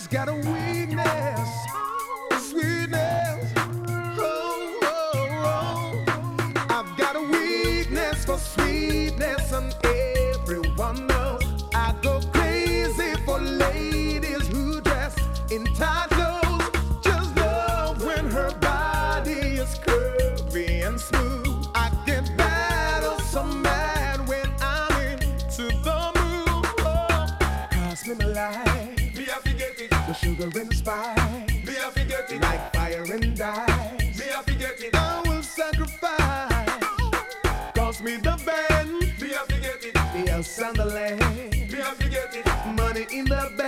got a weakness, sweetness. Oh, oh, oh. I've got a weakness for sweetness, and everyone knows I go crazy for ladies who dress in tight clothes. Just love when her body is curvy and smooth. I get bad or so mad when I'm into the mood. Oh, cost me my life. Me I forget it. The sugar and spice, Me I forget it. like fire and ice. Me I forget it. I will sacrifice. Cost me the band, Me I forget it. the house and the land. Me I forget it. Money in the bank.